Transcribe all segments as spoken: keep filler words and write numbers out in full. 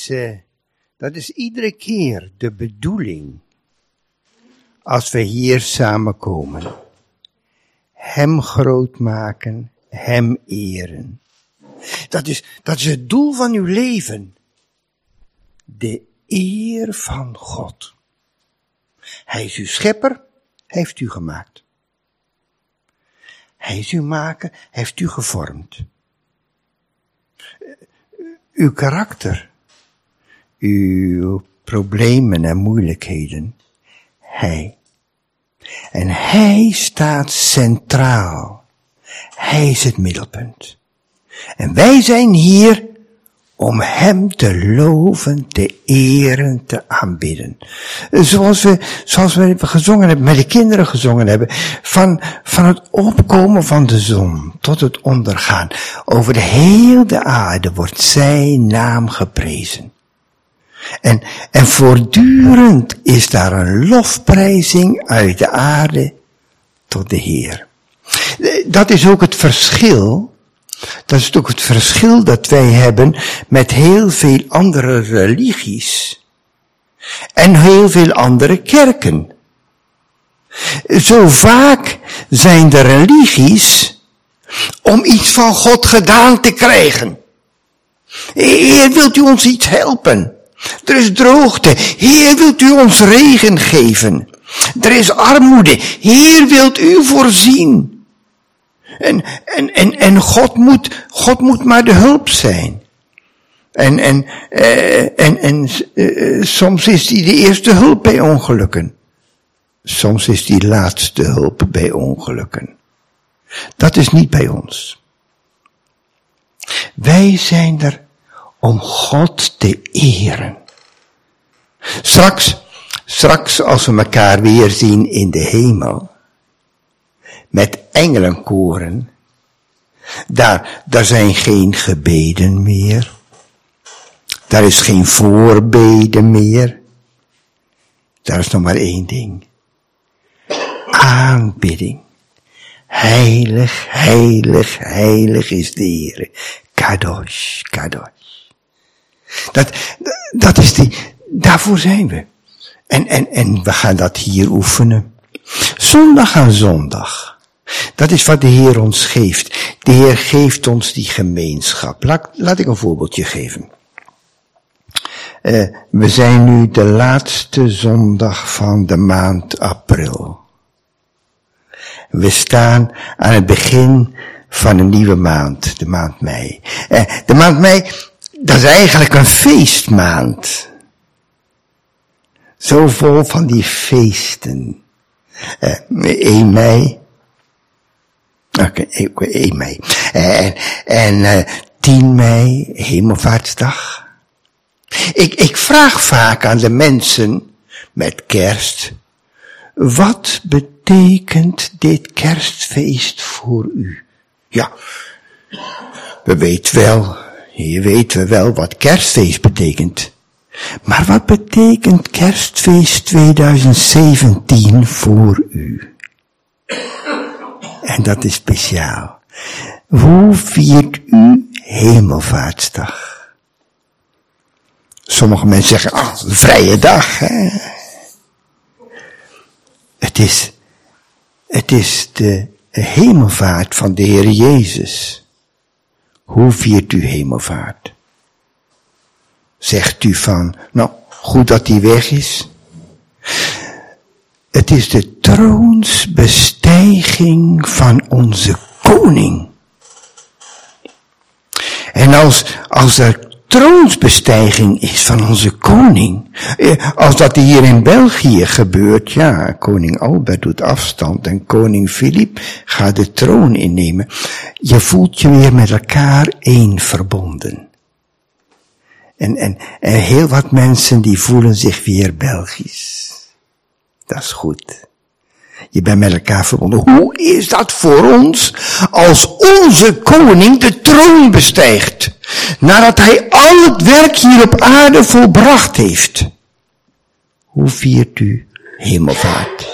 is, uh, dat is iedere keer de bedoeling. Als we hier samenkomen. Hem groot maken, hem eren. Dat is, dat is het doel van uw leven. De eer van God. Hij is uw schepper, hij heeft u gemaakt. Hij is uw maker, hij heeft u gevormd. Uw karakter, uw problemen en moeilijkheden, hij. En hij staat centraal. Hij is het middelpunt. En wij zijn hier om hem te loven, te eren, te aanbidden. Zoals we, zoals we gezongen hebben, met de kinderen gezongen hebben. Van, van het opkomen van de zon tot het ondergaan. Over de hele aarde wordt zijn naam geprezen. En, en voortdurend is daar een lofprijzing uit de aarde tot de Heer. Dat is ook het verschil. Dat is ook het verschil dat wij hebben met heel veel andere religies. En heel veel andere kerken. Zo vaak zijn de religies om iets van God gedaan te krijgen. Heer, wilt u ons iets helpen? Er is droogte. Heer, wilt u ons regen geven? Er is armoede. Heer, wilt u voorzien? En, en, en, en God moet, God moet maar de hulp zijn. En, en, uh, en, en uh, soms is die de eerste hulp bij ongelukken. Soms is die laatste hulp bij ongelukken. Dat is niet bij ons. Wij zijn er om God te eren. Straks, straks als we elkaar weer zien in de hemel, met engelenkoren, daar, daar zijn geen gebeden meer. Daar is geen voorbeden meer. Daar is nog maar één ding. Aanbidding. Heilig, heilig, heilig is de Heer. Kadosh, kadosh. Dat, dat is die, daarvoor zijn we. En, en, en we gaan dat hier oefenen. Zondag aan zondag. Dat is wat de Heer ons geeft. De Heer geeft ons die gemeenschap. Laat, laat ik een voorbeeldje geven. Uh, we zijn nu de laatste zondag van de maand april. We staan aan het begin van een nieuwe maand, de maand mei. Uh, de maand mei, dat is eigenlijk een feestmaand. Zo vol van die feesten. Uh, één mei. Oké, okay, één mei. En, en uh, tien mei, Hemelvaartsdag. Ik, ik vraag vaak aan de mensen met kerst, wat betekent dit kerstfeest voor u? Ja, we weten wel, je weet wel wat kerstfeest betekent. Maar wat betekent kerstfeest tweeduizend zeventien voor u? En dat is speciaal. Hoe viert u Hemelvaartsdag? Sommige mensen zeggen, ah, een vrije dag, hè. Het is, het is de hemelvaart van de Heer Jezus. Hoe viert u hemelvaart? Zegt u van, nou, goed dat hij weg is. Het is de troonsbestijging van onze koning. En als, als er troonsbestijging is van onze koning. Als dat hier in België gebeurt, ja, koning Albert doet afstand en koning Filip gaat de troon innemen. Je voelt je weer met elkaar één verbonden. En, en, en heel wat mensen die voelen zich weer Belgisch. Dat is goed. Je bent met elkaar verbonden. Hoe is dat voor ons als onze koning de troon bestijgt? Nadat hij al het werk hier op aarde volbracht heeft. Hoe viert u hemelvaart?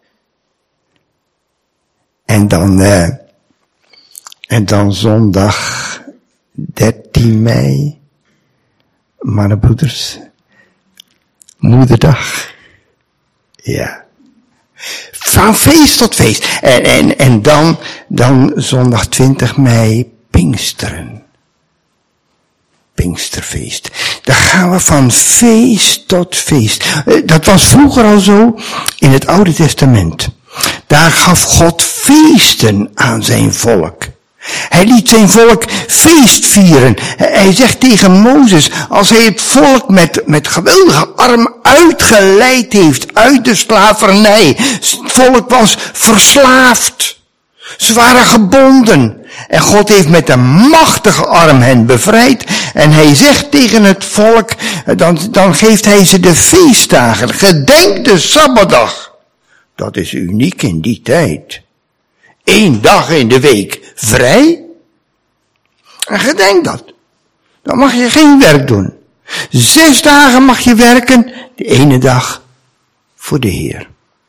En dan, uh, en dan zondag dertien mei. Mannenbroeders, moederdag. Ja. Van feest tot feest. En, en, en dan, dan zondag twintig mei, Pinksteren. Pinksterfeest. Daar gaan we van feest tot feest. Dat was vroeger al zo in het Oude Testament. Daar gaf God feesten aan zijn volk. Hij liet zijn volk feest vieren. Hij zegt tegen Mozes, als hij het volk met, met geweldige arm uitgeleid heeft uit de slavernij. Het volk was verslaafd. Ze waren gebonden. En God heeft met een machtige arm hen bevrijd. En hij zegt tegen het volk, dan, dan geeft hij ze de feestdagen. Gedenk de Sabbatdag. Dat is uniek in die tijd. Eén dag in de week vrij. En gedenk dat. Dan mag je geen werk doen. Zes dagen mag je werken. De ene dag voor de Heer.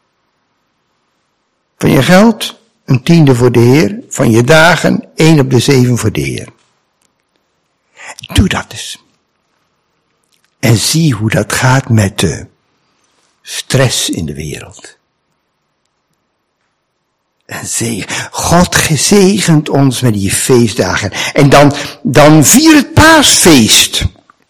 Van je geld een tiende voor de Heer. Van je dagen één op de zeven voor de Heer. Doe dat eens. En zie hoe dat gaat met de stress in de wereld. En zegen. God gezegent ons met die feestdagen. En dan, dan vier het paasfeest.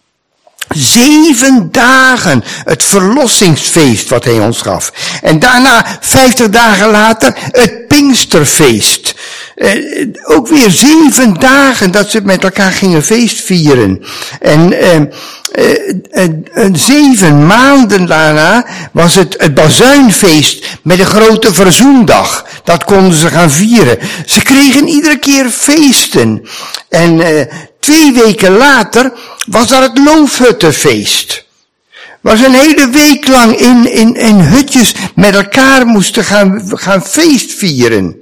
Zeven dagen. Het verlossingsfeest wat hij ons gaf. En daarna, vijftig dagen later, het Pinksterfeest. Eh, ook weer zeven dagen dat ze met elkaar gingen feest vieren. En eh, eh, eh, zeven maanden daarna was het het bazuinfeest met een grote verzoendag. Dat konden ze gaan vieren. Ze kregen iedere keer feesten. En eh, twee weken later was er het loofhuttenfeest. Was een hele week lang in, in, in hutjes met elkaar moesten gaan, gaan feest vieren.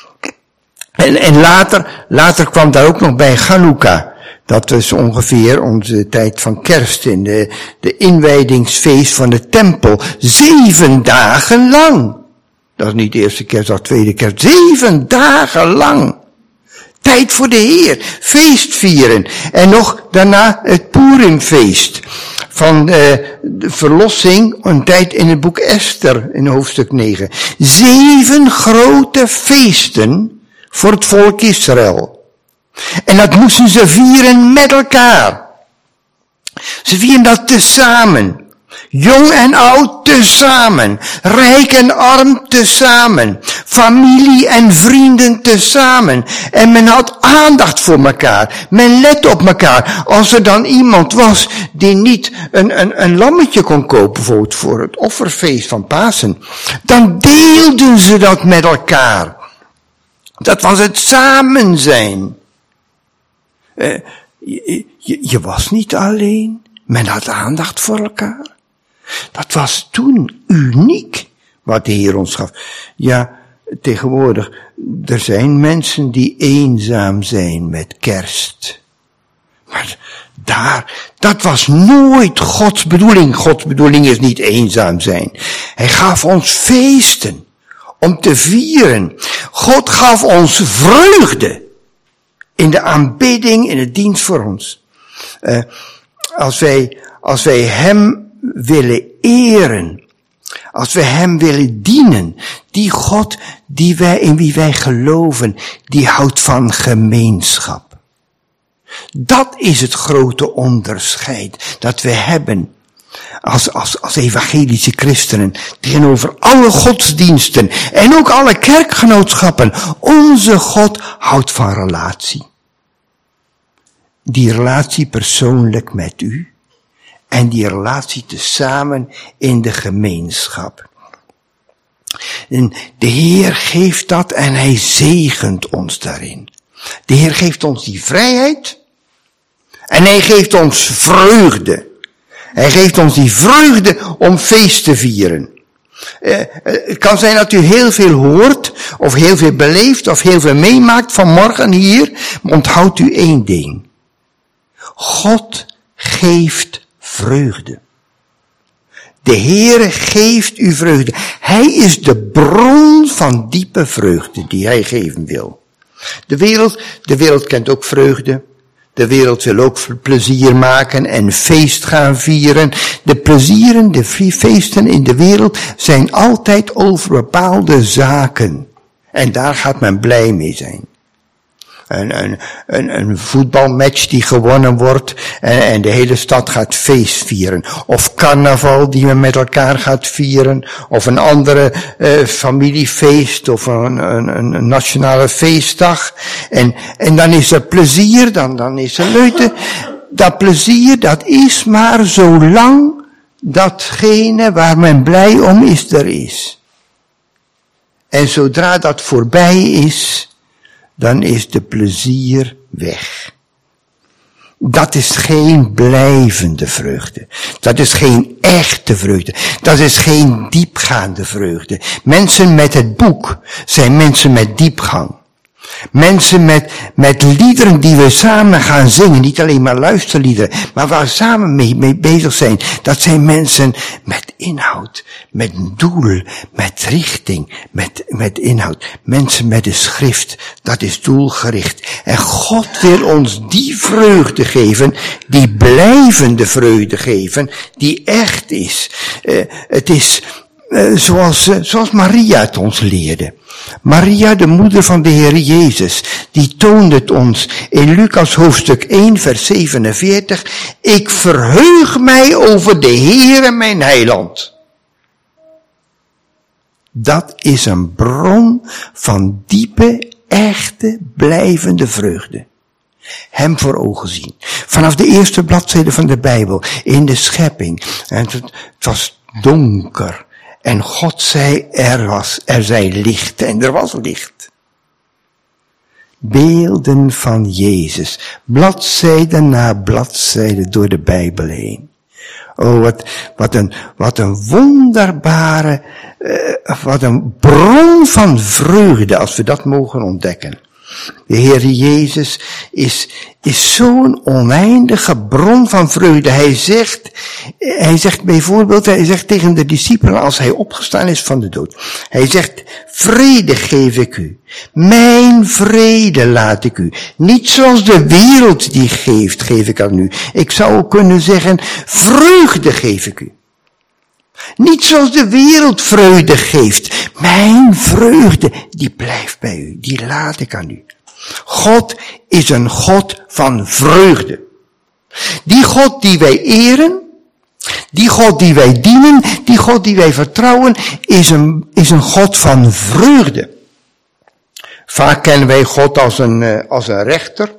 En, en later, later kwam daar ook nog bij Chanukka. Dat was ongeveer onze tijd van kerst in de, de inwijdingsfeest van de tempel. Zeven dagen lang. Dat is niet de eerste kerstdag, tweede kerst. Zeven dagen lang. Tijd voor de Heer. Feest vieren. En nog daarna het Purimfeest. Van uh, de verlossing. Een tijd in het boek Esther. In hoofdstuk negen. Zeven grote feesten. Voor het volk Israël. En dat moesten ze vieren met elkaar. Ze vieren dat tezamen. Jong en oud tezamen. Rijk en arm tezamen. Familie en vrienden tezamen. En men had aandacht voor elkaar. Men let op elkaar. Als er dan iemand was die niet een, een, een lammetje kon kopen, bijvoorbeeld voor het offerfeest van Pasen. Dan deelden ze dat met elkaar. Dat was het samen zijn. Uh, je, je, je was niet alleen. Men had aandacht voor elkaar. Dat was toen uniek wat de Heer ons gaf. Ja, tegenwoordig, er zijn mensen die eenzaam zijn met kerst. Maar daar, dat was nooit Gods bedoeling. Gods bedoeling is niet eenzaam zijn. Hij gaf ons feesten. Om te vieren. God gaf ons vreugde. In de aanbidding, in het dienst voor ons. Uh, als wij, als wij hem willen eren. Als we hem willen dienen. Die God die wij, in wie wij geloven. Die houdt van gemeenschap. Dat is het grote onderscheid. Dat we hebben. Als, als, als evangelische christenen, tegenover alle godsdiensten en ook alle kerkgenootschappen. Onze God houdt van relatie. Die relatie persoonlijk met u en die relatie tezamen in de gemeenschap. En de Heer geeft dat en hij zegent ons daarin. De Heer geeft ons die vrijheid en hij geeft ons vreugde. Hij geeft ons die vreugde om feest te vieren. Uh, het kan zijn dat u heel veel hoort, of heel veel beleeft, of heel veel meemaakt vanmorgen hier. Maar onthoudt u één ding. God geeft vreugde. De Heere geeft u vreugde. Hij is de bron van diepe vreugde die hij geven wil. De wereld, de wereld kent ook vreugde. De wereld wil ook plezier maken en feest gaan vieren. De plezieren, de feesten in de wereld zijn altijd over bepaalde zaken. En daar gaat men blij mee zijn. Een, een, een, een voetbalmatch die gewonnen wordt en, en de hele stad gaat feest vieren. Of carnaval die men met elkaar gaat vieren. Of een andere uh, familiefeest of een, een, een nationale feestdag. En, en dan is er plezier, dan, dan is er leute. Dat plezier, dat is maar zolang datgene waar men blij om is, er is. En zodra dat voorbij is, dan is de plezier weg. Dat is geen blijvende vreugde. Dat is geen echte vreugde. Dat is geen diepgaande vreugde. Mensen met het boek zijn mensen met diepgang. Mensen met, met liederen die we samen gaan zingen. Niet alleen maar luisterliederen, maar waar we samen mee, mee bezig zijn. Dat zijn mensen met inhoud, met doel, met richting, met, met inhoud. Mensen met de schrift, dat is doelgericht. En God wil ons die vreugde geven, die blijvende vreugde geven, die echt is. Uh, het is uh, zoals, uh, zoals Maria het ons leerde. Maria, de moeder van de Heer Jezus, die toonde het ons in Lucas hoofdstuk één, vers zevenenveertig. Ik verheug mij over de Heere mijn heiland. Dat is een bron van diepe, echte, blijvende vreugde. Hem voor ogen zien. Vanaf de eerste bladzijde van de Bijbel, in de schepping. En het, het was donker. En God zei, er was, er zij licht, en er was licht. Beelden van Jezus, bladzijde na bladzijde door de Bijbel heen. Oh, wat, wat een, wat een wonderbare, uh, wat een bron van vreugde, als we dat mogen ontdekken. De Heer Jezus is, is zo'n oneindige bron van vreugde. Hij zegt, hij zegt bijvoorbeeld, hij zegt tegen de discipelen als hij opgestaan is van de dood. Hij zegt, vrede geef ik u. Mijn vrede laat ik u. Niet zoals de wereld die geeft, geef ik aan u. Ik zou kunnen zeggen, vreugde geef ik u. Niet zoals de wereld vreugde geeft. Mijn vreugde, die blijft bij u. Die laat ik aan u. God is een God van vreugde. Die God die wij eren, die God die wij dienen, die God die wij vertrouwen, is een, is een God van vreugde. Vaak kennen wij God als een, als een rechter.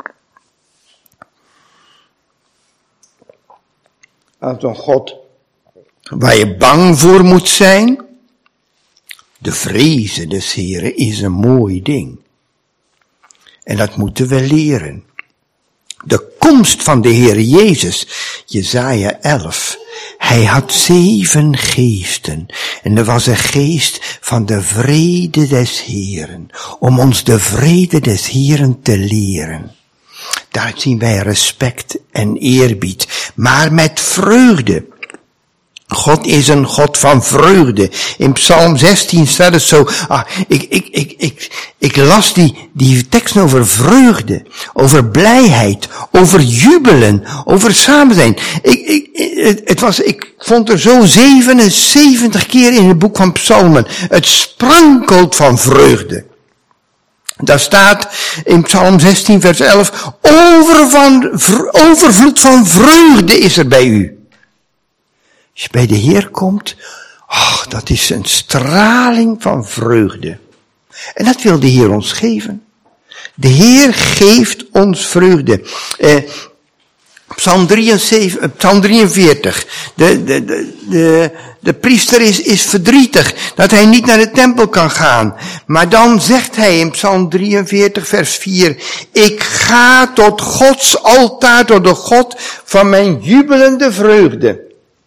Als een God waar je bang voor moet zijn. De vreze des Heren is een mooi ding. En dat moeten we leren. De komst van de Heer Jezus, Jesaja elf. Hij had zeven geesten. En er was een geest van de vrede des Heren. Om ons de vrede des Heren te leren. Daar zien wij respect en eerbied. Maar met vreugde. God is een God van vreugde. In Psalm zestien staat het zo. Ah, ik, ik, ik, ik, ik las die, die tekst over vreugde, over blijheid, over jubelen, over samen zijn. Ik, ik, het, het was, ik vond er zo zevenenzeventig keer in het boek van Psalmen. Het sprankelt van vreugde. Daar staat in Psalm zestien vers elf. Over van, overvloed van vreugde is er bij u. Als je bij de Heer komt, oh, dat is een straling van vreugde. En dat wil de Heer ons geven. De Heer geeft ons vreugde. Eh, Psalm, drieënzeventig, Psalm drieënveertig. De, de, de, de, de priester is, is verdrietig dat hij niet naar de tempel kan gaan. Maar dan zegt hij in Psalm drieënveertig vers vier. Ik ga tot Gods altaar, tot de God van mijn jubelende vreugde.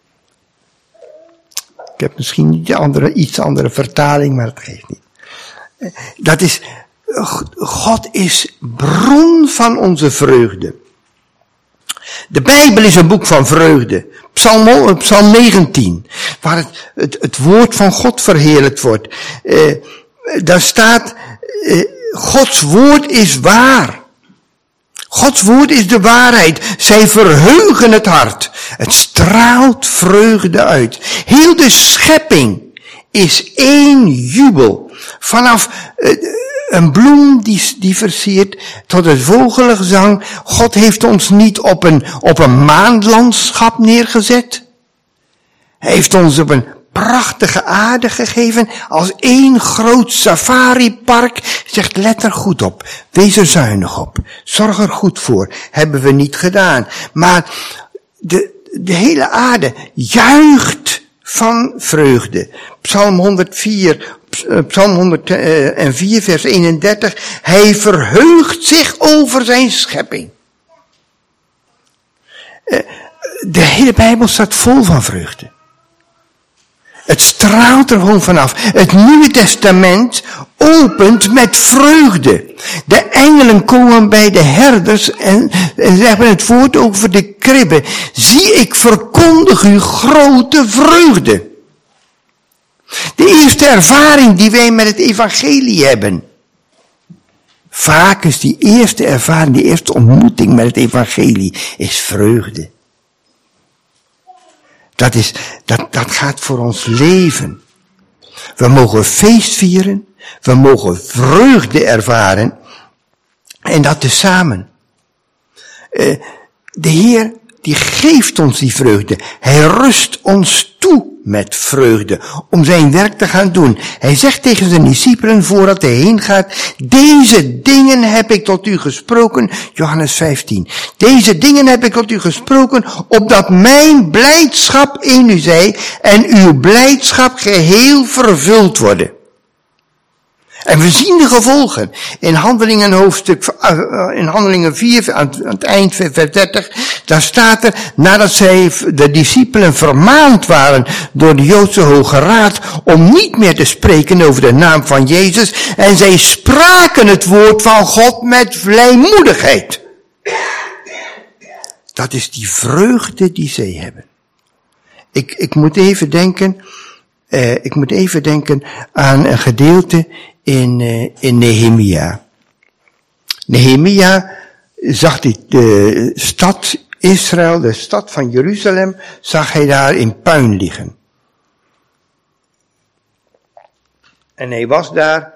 Ik heb misschien niet andere, iets andere vertaling, maar dat geeft niet. Dat is, God is bron van onze vreugde. De Bijbel is een boek van vreugde. Psalm, Psalm negentien, waar het, het, het woord van God verheerlijkt wordt. Uh, daar staat, uh, Gods woord is waar. Gods woord is de waarheid. Zij verheugen het hart. Het straalt vreugde uit. Heel de schepping is één jubel. Vanaf uh, een bloem die, die versiert tot het vogelgezang. God heeft ons niet op een, op een maanlandschap neergezet. Hij heeft ons op een prachtige aarde gegeven als één groot safaripark. Zegt, let er goed op. Wees er zuinig op. Zorg er goed voor. Hebben we niet gedaan. Maar de, de hele aarde juicht van vreugde. Psalm honderdvier, Psalm honderdvier vers eenendertig. Hij verheugt zich over zijn schepping. De hele Bijbel staat vol van vreugde. Het straalt er gewoon vanaf. Het Nieuwe Testament opent met vreugde. De engelen komen bij de herders en, en zeggen het woord over de kribben. Zie, ik verkondig u grote vreugde. De eerste ervaring die wij met het evangelie hebben. Vaak is die eerste ervaring, die eerste ontmoeting met het evangelie, is vreugde. Dat is, dat, dat gaat voor ons leven. We mogen feest vieren. We mogen vreugde ervaren. En dat tezamen. Uh, de Heer, die geeft ons die vreugde. Hij rust ons toe met vreugde. Om zijn werk te gaan doen. Hij zegt tegen zijn discipelen voordat hij heen gaat. Deze dingen heb ik tot u gesproken. Johannes vijftien. Deze dingen heb ik tot u gesproken. Opdat mijn blijdschap in u zij. En uw blijdschap geheel vervuld worden. En we zien de gevolgen. In Handelingen hoofdstuk, in Handelingen vier, aan het eind, vers dertig, daar staat er, nadat zij, de discipelen vermaand waren door de Joodse Hoge Raad, om niet meer te spreken over de naam van Jezus, en zij spraken het woord van God met vrijmoedigheid. Dat is die vreugde die zij hebben. Ik, ik moet even denken, uh, ik moet even denken aan een gedeelte in, uh, in Nehemia. Nehemia zag die, de stad Israël, de stad van Jeruzalem, zag hij daar in puin liggen. En hij was daar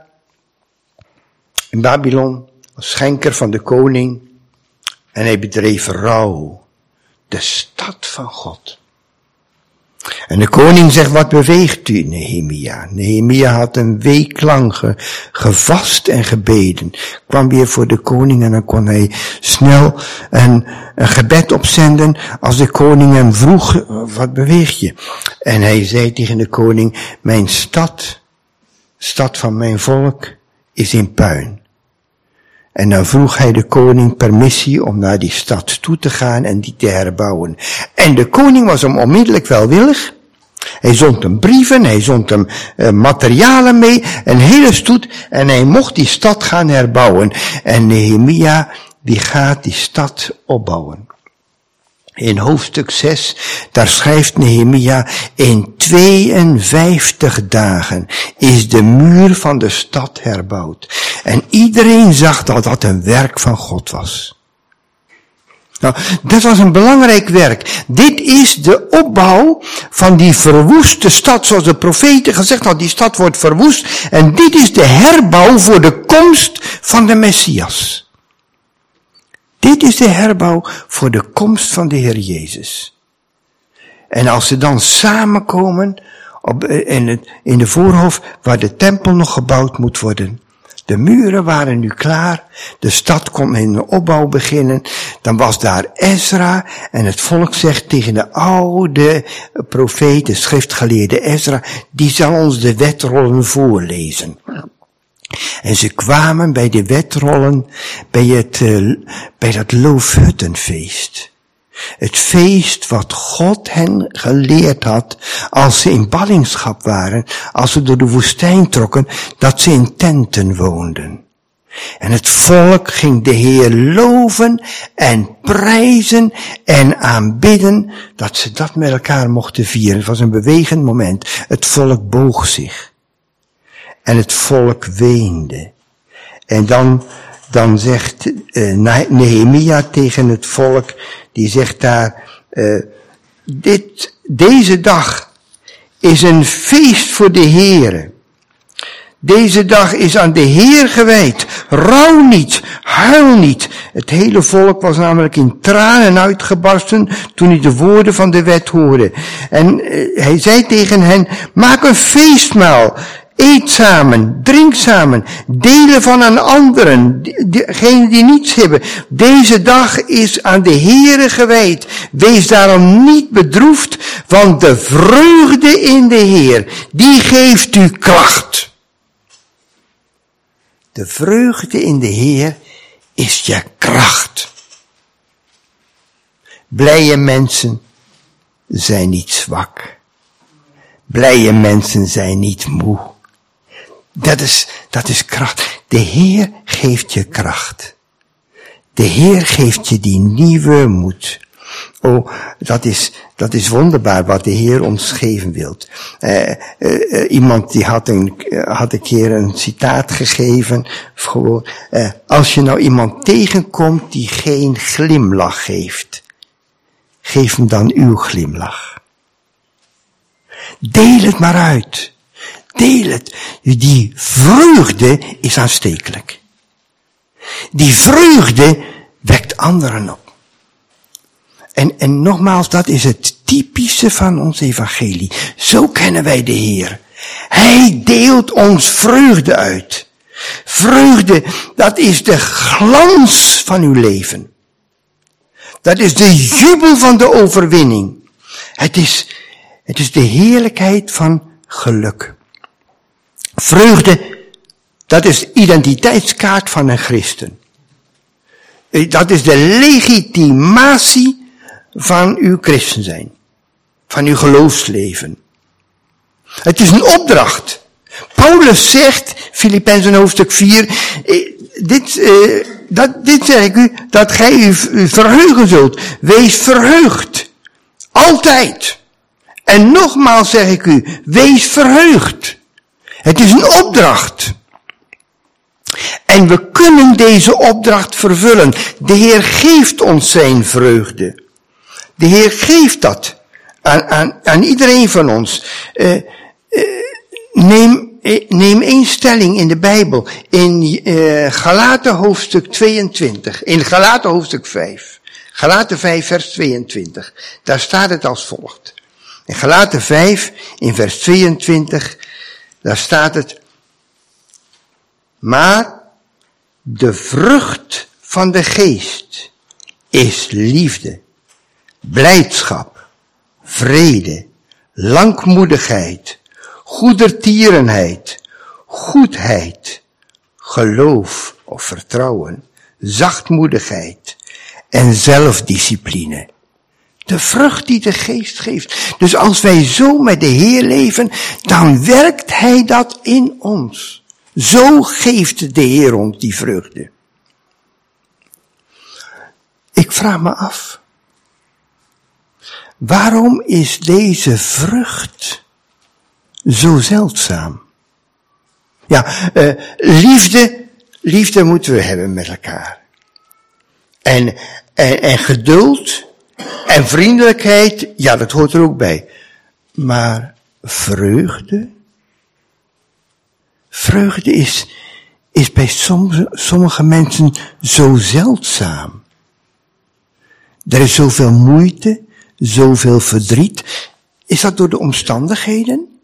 in Babylon als schenker van de koning en hij bedreef rouw. De stad van God. En de koning zegt, wat beweegt u, Nehemia? Nehemia had een week lang ge, gevast en gebeden. Kwam weer voor de koning en dan kon hij snel een, een gebed opzenden als de koning hem vroeg, wat beweeg je? En hij zei tegen de koning, mijn stad, stad van mijn volk, is in puin. En dan vroeg hij de koning permissie om naar die stad toe te gaan en die te herbouwen. En de koning was hem onmiddellijk welwillig. Hij zond hem brieven, hij zond hem uh, materialen mee, een hele stoet. En hij mocht die stad gaan herbouwen. En Nehemia, die gaat die stad opbouwen. In hoofdstuk zes, daar schrijft Nehemia, in tweeënvijftig dagen is de muur van de stad herbouwd. En iedereen zag dat dat een werk van God was. Nou, dat was een belangrijk werk. Dit is de opbouw van die verwoeste stad, zoals de profeten gezegd hadden, die stad wordt verwoest. En dit is de herbouw voor de komst van de Messias. Dit is de herbouw voor de komst van de Heer Jezus. En als ze dan samenkomen op, in, het, in de voorhof waar de tempel nog gebouwd moet worden. De muren waren nu klaar. De stad kon in de opbouw beginnen. Dan was daar Ezra en het volk zegt tegen de oude profeet, de schriftgeleerde Ezra, die zal ons de wetrollen voorlezen. En ze kwamen bij de wetrollen, bij het, uh, bij dat loofhuttenfeest. Het feest wat God hen geleerd had, als ze in ballingschap waren, als ze door de woestijn trokken, dat ze in tenten woonden. En het volk ging de Heer loven en prijzen en aanbidden, dat ze dat met elkaar mochten vieren. Het was een bewegend moment. Het volk boog zich. En het volk weende. En dan, dan zegt uh, Nehemia tegen het volk, die zegt daar, uh, dit, deze dag is een feest voor de Heere. Deze dag is aan de Heer gewijd. Rouw niet, huil niet. Het hele volk was namelijk in tranen uitgebarsten toen hij de woorden van de wet hoorde. En uh, hij zei tegen hen, maak een feestmaal. Eet samen, drink samen, delen van aan anderen, degenen die niets hebben. Deze dag is aan de Heere gewijd. Wees daarom niet bedroefd, want de vreugde in de Heer, die geeft u kracht. De vreugde in de Heer is je kracht. Blije mensen zijn niet zwak. Blije mensen zijn niet moe. Dat is, dat is kracht. De Heer geeft je kracht. De Heer geeft je die nieuwe moed. Oh, dat is, dat is wonderbaar wat de Heer ons geven wilt. Uh, uh, uh, iemand die had een, uh, had een keer een citaat gegeven. Gewoon, uh, als je nou iemand tegenkomt die geen glimlach heeft, geef hem dan uw glimlach. Deel het maar uit. Deel het. Die vreugde is aanstekelijk. Die vreugde wekt anderen op. En, en nogmaals, dat is het typische van ons evangelie. Zo kennen wij de Heer. Hij deelt ons vreugde uit. Vreugde, dat is de glans van uw leven. Dat is de jubel van de overwinning. Het is, het is de heerlijkheid van geluk. Vreugde, dat is de identiteitskaart van een christen. Dat is de legitimatie van uw christen zijn. Van uw geloofsleven. Het is een opdracht. Paulus zegt, Filippenzen hoofdstuk vier, eh, dit, eh, dat, dit zeg ik u, dat gij u verheugen zult. Wees verheugd. Altijd. En nogmaals zeg ik u, wees verheugd. Het is een opdracht. En we kunnen deze opdracht vervullen. De Heer geeft ons zijn vreugde. De Heer geeft dat aan, aan, aan iedereen van ons. Uh, uh, neem, uh, neem één stelling in de Bijbel. In uh, Galaten hoofdstuk tweeëntwintig. In Galaten hoofdstuk vijf. Galaten vijf vers tweeëntwintig. Daar staat het als volgt. In Galaten vijf in vers tweeëntwintig. Daar staat het. Maar de vrucht van de geest is liefde, blijdschap, vrede, langmoedigheid, goedertierenheid, goedheid, geloof of vertrouwen, zachtmoedigheid en zelfdiscipline. De vrucht die de geest geeft. Dus als wij zo met de Heer leven, dan werkt Hij dat in ons. Zo geeft de Heer ons die vreugde. Ik vraag me af. Waarom is deze vrucht zo zeldzaam? Ja, uh, liefde, liefde moeten we hebben met elkaar. En, en, en geduld en vriendelijkheid, ja, dat hoort er ook bij. Maar vreugde? Vreugde is, is bij soms, sommige mensen zo zeldzaam. Er is zoveel moeite, zoveel verdriet. Is dat door de omstandigheden?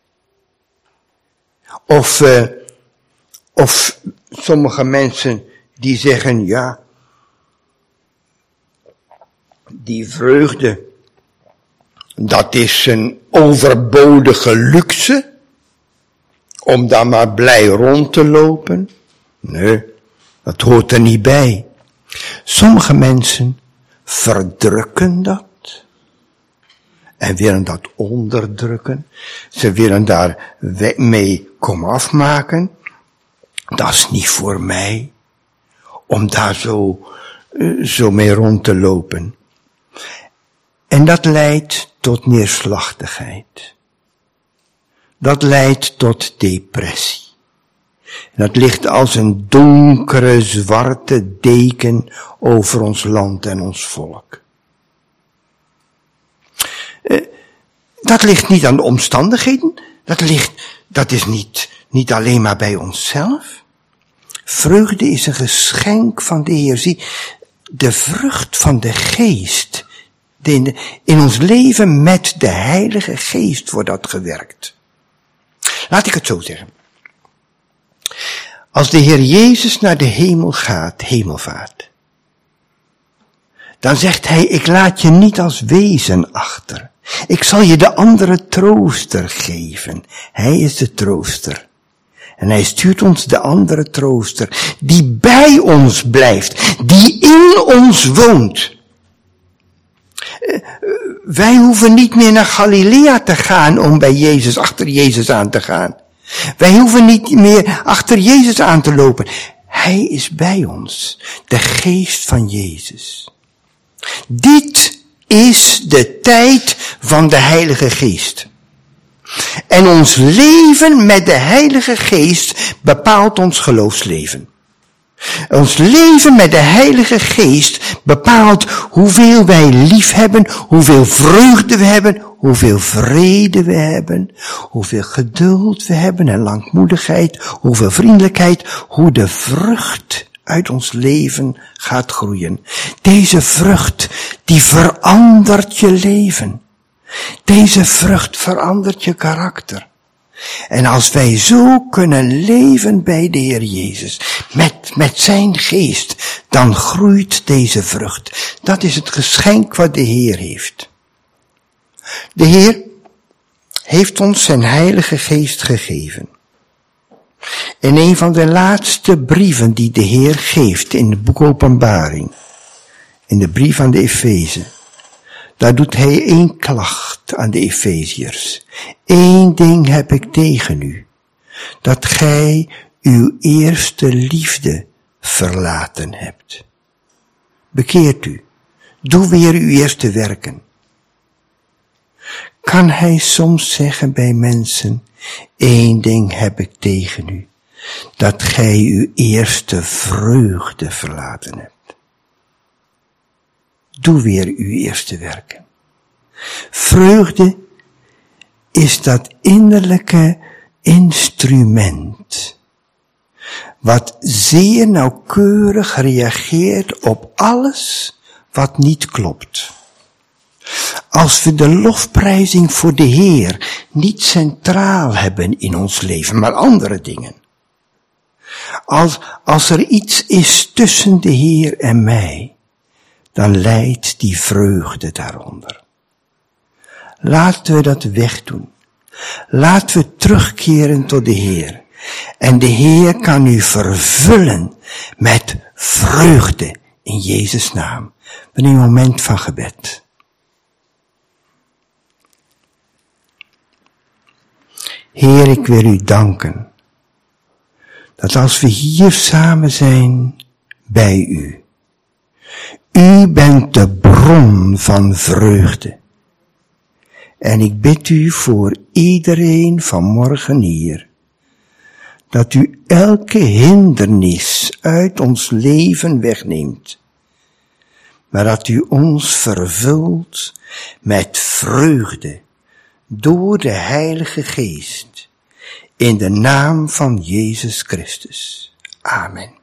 Of, uh, of sommige mensen die zeggen, ja, die vreugde, dat is een overbodige luxe, om daar maar blij rond te lopen. Nee, dat hoort er niet bij. Sommige mensen verdrukken dat. En willen dat onderdrukken. Ze willen daar mee komaf maken. Dat is niet voor mij. Om daar zo, zo mee rond te lopen. En dat leidt tot neerslachtigheid. Dat leidt tot depressie. En dat ligt als een donkere, zwarte deken over ons land en ons volk. Uh, dat ligt niet aan de omstandigheden. Dat ligt, dat is niet, niet alleen maar bij onszelf. Vreugde is een geschenk van de Heer. Zie, de vrucht van de geest. In, in ons leven met de Heilige Geest wordt dat gewerkt. Laat ik het zo zeggen. Als de Heer Jezus naar de hemel gaat, hemelvaart, dan zegt hij, ik laat je niet als wezen achter. Ik zal je de andere trooster geven. Hij is de trooster. En hij stuurt ons de andere trooster, die bij ons blijft, die in ons woont. Uh, wij hoeven niet meer naar Galilea te gaan om bij Jezus, achter Jezus aan te gaan. Wij hoeven niet meer achter Jezus aan te lopen. Hij is bij ons, de geest van Jezus. Dit is de tijd van de Heilige Geest. En ons leven met de Heilige Geest bepaalt ons geloofsleven. Ons leven met de Heilige Geest bepaalt hoeveel wij lief hebben, hoeveel vreugde we hebben, hoeveel vrede we hebben, hoeveel geduld we hebben en langmoedigheid, hoeveel vriendelijkheid, hoe de vrucht uit ons leven gaat groeien. Deze vrucht, die verandert je leven. Deze vrucht verandert je karakter. En als wij zo kunnen leven bij de Heer Jezus, met, met zijn geest, dan groeit deze vrucht. Dat is het geschenk wat de Heer heeft. De Heer heeft ons zijn Heilige Geest gegeven. In een van de laatste brieven die de Heer geeft in het boek Openbaring, in de brief aan de Efeze, daar doet hij één klacht aan de Efeziërs. Eén ding heb ik tegen u, dat gij uw eerste liefde verlaten hebt. Bekeert u, doe weer uw eerste werken. Kan hij soms zeggen bij mensen, één ding heb ik tegen u, dat gij uw eerste vreugde verlaten hebt. Doe weer uw eerste werken. Vreugde is dat innerlijke instrument, wat zeer nauwkeurig reageert op alles wat niet klopt. Als we de lofprijzing voor de Heer niet centraal hebben in ons leven, maar andere dingen. Als, als er iets is tussen de Heer en mij, dan leidt die vreugde daaronder. Laten we dat wegdoen. Laten we terugkeren tot de Heer. En de Heer kan u vervullen met vreugde in Jezus' naam. Een moment van gebed. Heer, ik wil u danken, dat als we hier samen zijn bij u, u bent de bron van vreugde. En ik bid u voor iedereen vanmorgen hier, dat u elke hindernis uit ons leven wegneemt, maar dat u ons vervult met vreugde door de Heilige Geest, in de naam van Jezus Christus. Amen.